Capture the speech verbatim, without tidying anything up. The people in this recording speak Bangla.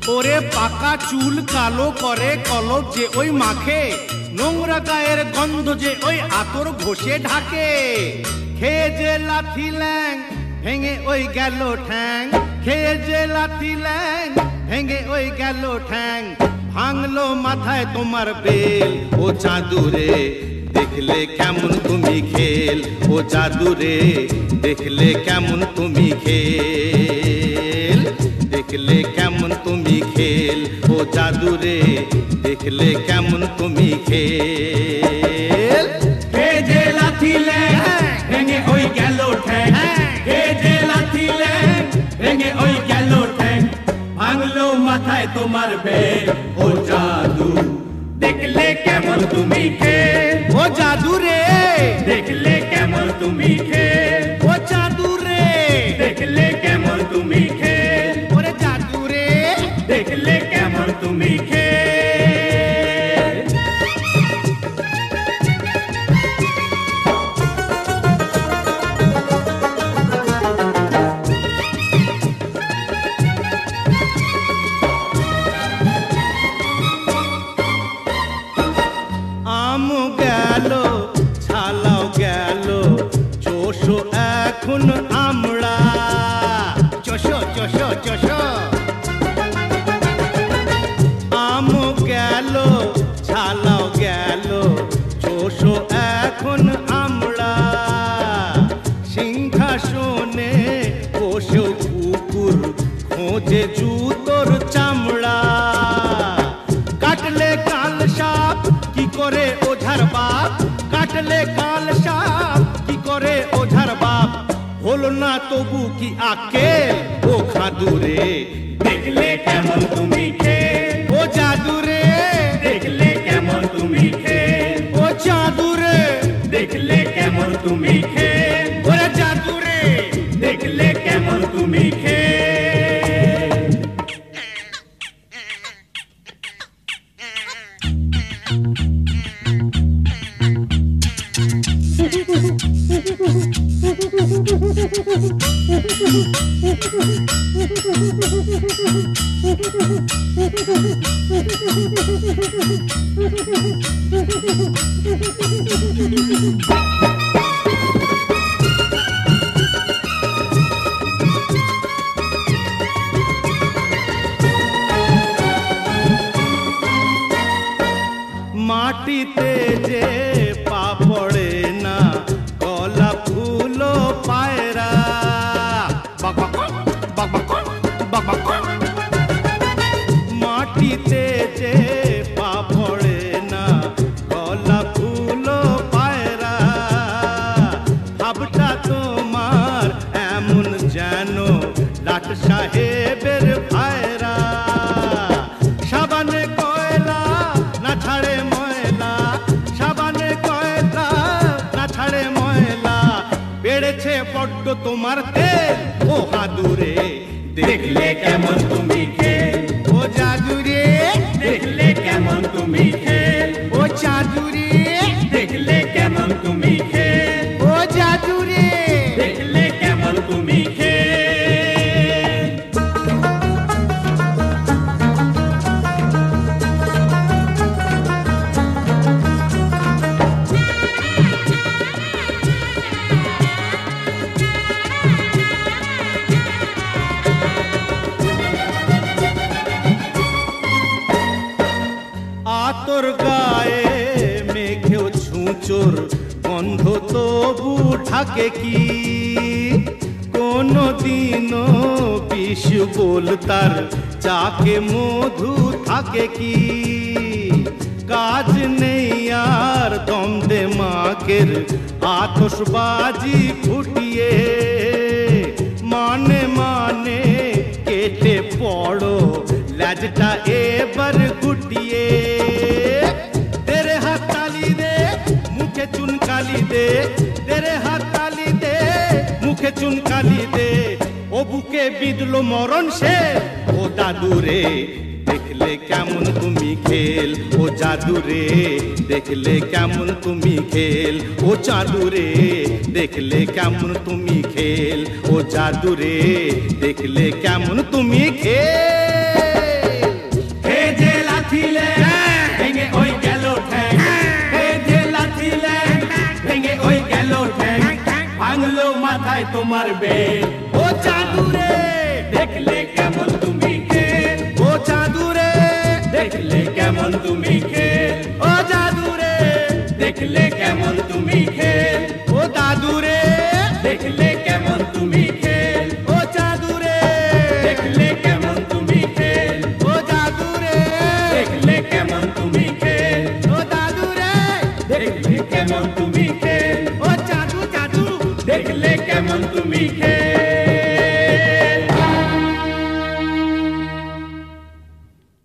ওরে পাকা চুল কালো করে কলপ যে ওই মাখে, নোংরা গায়ের গন্ধ যে ওই আতর ঘষে ঢাকে। খেয়ে যে লাথি ল্যাং ভেঙে ওই গেল ঠ্যাং, খেয়ে যে লাথি ল্যাং ভেঙে ওই গেল ঠ্যাং। ভাঙলো মাথায় তোমার বেল, ও চাঁদুরে দেখলে কেমন তুমি খেল, ও জাদুরে দেখলে কেমন তুমি খেল, দেখলে কেমন তুমি খেল, ও জাদুরে দেখলে কেমন তুমি খেল। খেয়ে যে লাথি ল্যাং ভেঙে ওই গেল ঠ্যাং, খেয়ে যে লাথি ল্যাং ভেঙে ওই গেল ঠ্যাং। ভাঙলো মাথায় তোমার বেল, ও জাদু দেখলে কেমন তুমি খেল, ও জাদুরে দেখলে কেমন তুমি খেল, ও জাদুরে দেখলে কেমন তুমি খেল, ওরে জাদুরে দেখলে কেমন তুমি খেল। আম গেল ছালাও গেল, চোষো এখন আমরা, চোষো চোষো চোষো। আম গেল ছালাও গেল, চোষো এখন আমরা। সিংহাসনে বসে কুকুর খোঁজে জুতোর চামড়া। কাটলে কাল সাপ কি করে ওঝার বাপ, কাটলে কাল সাপ কি করে ওঝার বাপ। হলো না তবু কি আকেল, ও খাদুরে দেখলে কেমন তুমি খেল, ও জাদুরে দেখলে কেমন তুমি খেল, ও জাদুরে দেখলে কেমন তুমি খেল, ওরে জাদুরে দেখলে কেমন তুমি খেল। মাটিতে যে পা পড়ে না, গলা ফুলো পায়রা। মাটিতে যে পা পড়ে না, গলা ফুলো পায়রা। ভাবটা তোমার এমন যেন লাট সাহেবের ভাইরা। সাবানে কয়লা না ছাড়ে ময়লা, সাবানে কয়লা না ছাড়ে ময়লা। বেড়েছে বড্ড তোমার তেল, ও হাদুরে দেখলে কেমন তুমি খেল, ও জাদুরে দেখলে কেমন তুমি খেল, ও জাদুরে দেখলে কেমন তুমি খেল, ও জাদুরে দেখলে কেমন তুমি খেল। আতর গায়ে মেঘেও ছুঁচোর গন্ধ তবু ঢাকে কি। কোনো দিনও বিষ বলতার চাকে মধু থাকে কি। কাজ নেই আর দ্বন্দ্বে মাকের আতশবাজি ফুটিয়ে। মানে মানে কেটে পড়ো লাজটা এবার গুটিয়ে। তেরে হাত তালি দে মুখে চুনকালি দে, তেরে হাত তালি দে মুখে চুনকালি দে। ও বুকে বিঁধলো মরণ সে, ও দাদুরে দেখলে কেমন তুমি খেল, ও জাদুরে দেখলে কেমন তুমি খেল, ও চাঁদুরে দেখলে কেমন তুমি খেল, ও জাদুরে দেখলে কেমন তুমি খেল। তোমার বেল। ও জাদু রে দেখলে কেমন তুমি খেল, ও জাদু রে দেখলে কেমন তুমি খেল, ও জাদু রে দেখলে কেমন তুমি খেল, ও দাদু রে দেখলে কেমন তুমি খেল, ও জাদু রে দেখলে কেমন তুমি খেল, ও জাদু রে দেখলে কেমন তুমি খেল, ও দাদু রে দেখলে কেমন তুমি খেল, ও জাদু জাদু দেখলে কেমন তুমি খেল।